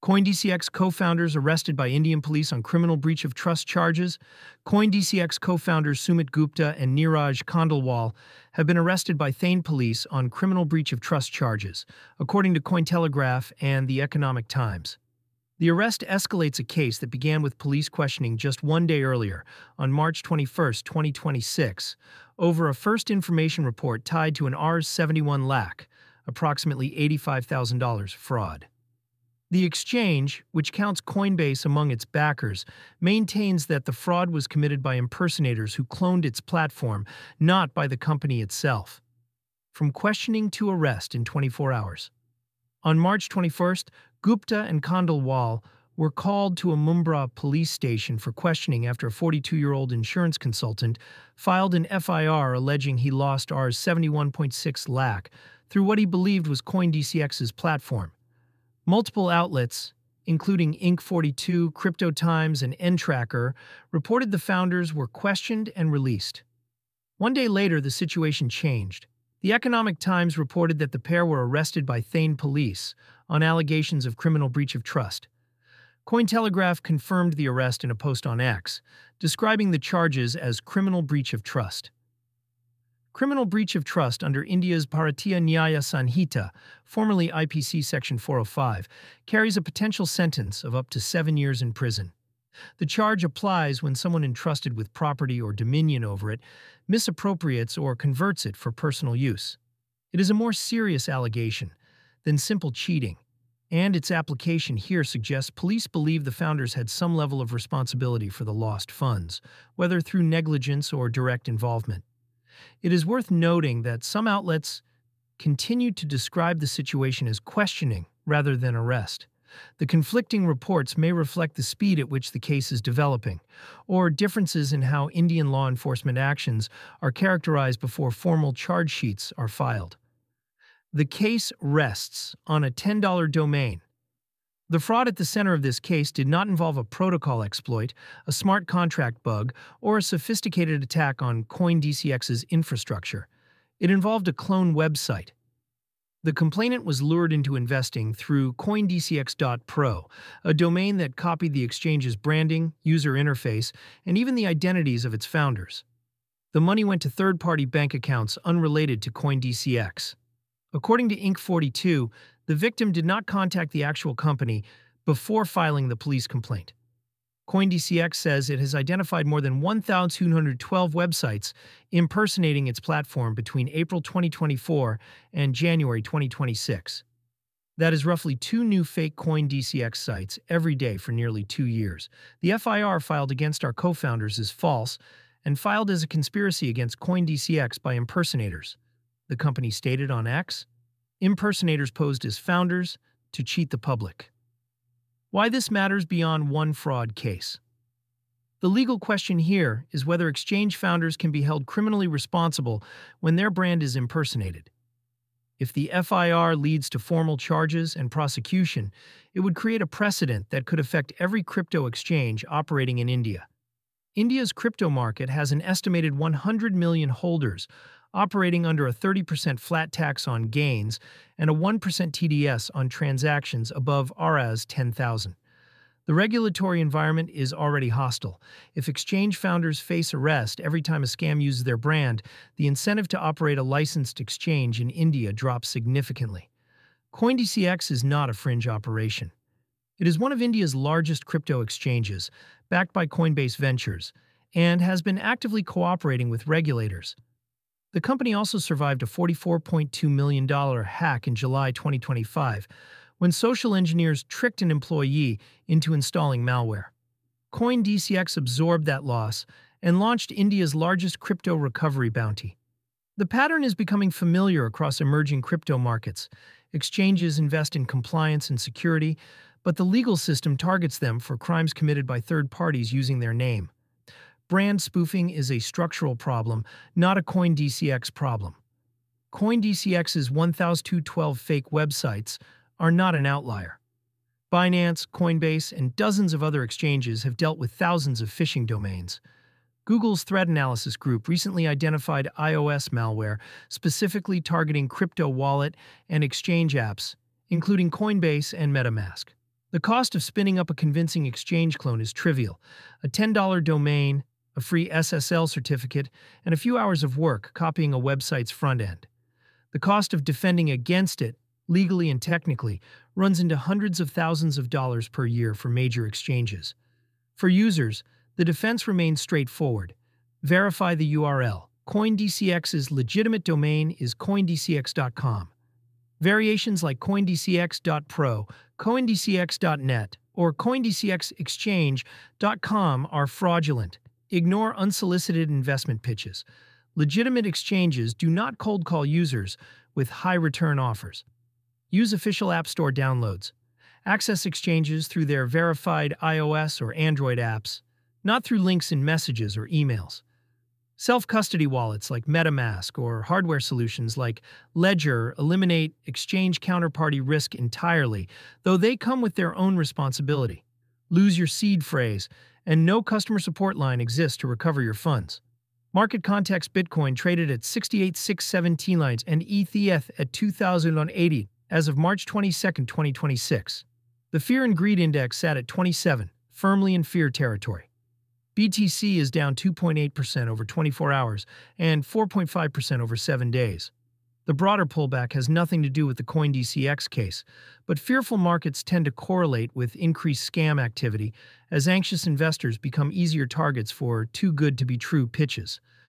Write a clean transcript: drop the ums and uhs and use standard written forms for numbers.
CoinDCX co-founders arrested by Indian police on criminal breach of trust charges. CoinDCX co-founders Sumit Gupta and Neeraj Khandelwal have been arrested by Thane police on criminal breach of trust charges, according to Cointelegraph and The Economic Times. The arrest escalates a case that began with police questioning just one day earlier, on March 21, 2026, over a first information report tied to an Rs71 lakh, approximately $85,000 fraud. The exchange, which counts Coinbase among its backers, maintains that the fraud was committed by impersonators who cloned its platform, not by the company itself. From questioning to arrest in 24 hours. On March 21st, Gupta and Khandelwal were called to a Mumbai police station for questioning after a 42-year-old insurance consultant filed an FIR alleging he lost Rs 71.6 lakh through what he believed was CoinDCX's platform. Multiple outlets, including Inc42, Crypto Times, and nTracker, reported the founders were questioned and released. One day later, the situation changed. The Economic Times reported that the pair were arrested by Thane police on allegations of criminal breach of trust. Cointelegraph confirmed the arrest in a post on X, describing the charges as criminal breach of trust. Criminal breach of trust under India's Bharatiya Nyaya Sanhita, formerly IPC Section 405, carries a potential sentence of up to 7 years in prison. The charge applies when someone entrusted with property or dominion over it misappropriates or converts it for personal use. It is a more serious allegation than simple cheating, and its application here suggests police believe the founders had some level of responsibility for the lost funds, whether through negligence or direct involvement. It is worth noting that some outlets continue to describe the situation as questioning rather than arrest. The conflicting reports may reflect the speed at which the case is developing, or differences in how Indian law enforcement actions are characterized before formal charge sheets are filed. The case rests on a $10 domain. The fraud at the center of this case did not involve a protocol exploit, a smart contract bug, or a sophisticated attack on CoinDCX's infrastructure. It involved a clone website. The complainant was lured into investing through CoinDCX.pro, a domain that copied the exchange's branding, user interface, and even the identities of its founders. The money went to third-party bank accounts unrelated to CoinDCX. According to Inc42, the victim did not contact the actual company before filing the police complaint. CoinDCX says it has identified more than 1,212 websites impersonating its platform between April 2024 and January 2026. That is roughly 2 new fake CoinDCX sites every day for nearly 2 years. The FIR filed against our co-founders is false and filed as a conspiracy against CoinDCX by impersonators, the company stated on X. Impersonators posed as founders to cheat the public. Why this matters beyond one fraud case. The legal question here is whether exchange founders can be held criminally responsible when their brand is impersonated. If the FIR leads to formal charges and prosecution, it would create a precedent that could affect every crypto exchange operating in India. India's crypto market has an estimated 100 million holders, operating under a 30% flat tax on gains and a 1% TDS on transactions above Rs 10,000. The regulatory environment is already hostile. If exchange founders face arrest every time a scam uses their brand, the incentive to operate a licensed exchange in India drops significantly. CoinDCX is not a fringe operation. It is one of India's largest crypto exchanges, backed by Coinbase Ventures, and has been actively cooperating with regulators. The company also survived a $44.2 million hack in July 2025, when social engineers tricked an employee into installing malware. CoinDCX absorbed that loss and launched India's largest crypto recovery bounty. The pattern is becoming familiar across emerging crypto markets. Exchanges invest in compliance and security, but the legal system targets them for crimes committed by third parties using their name. Brand spoofing is a structural problem, not a CoinDCX problem. CoinDCX's 1,212 fake websites are not an outlier. Binance, Coinbase, and dozens of other exchanges have dealt with thousands of phishing domains. Google's threat analysis group recently identified iOS malware specifically targeting crypto wallet and exchange apps, including Coinbase and MetaMask. The cost of spinning up a convincing exchange clone is trivial: a $10 domain, a free SSL certificate, and a few hours of work copying a website's front end. The cost of defending against it, legally and technically, runs into hundreds of thousands of dollars per year for major exchanges. For users, the defense remains straightforward. Verify the URL. CoinDCX's legitimate domain is coindcx.com. Variations like coindcx.pro, coindcx.net, or coindcxexchange.com are fraudulent. Ignore unsolicited investment pitches. Legitimate exchanges do not cold call users with high return offers. Use official App Store downloads. Access exchanges through their verified iOS or Android apps, not through links in messages or emails. Self-custody wallets like MetaMask or hardware solutions like Ledger eliminate exchange counterparty risk entirely, though they come with their own responsibility. Lose your seed phrase, and no customer support line exists to recover your funds. Market context: Bitcoin traded at 68,617 lines and ETH at 2,080 as of March 22, 2026. The Fear and Greed Index sat at 27, firmly in fear territory. BTC is down 2.8% over 24 hours and 4.5% over 7 days. The broader pullback has nothing to do with the CoinDCX case, but fearful markets tend to correlate with increased scam activity as anxious investors become easier targets for too-good-to-be-true pitches.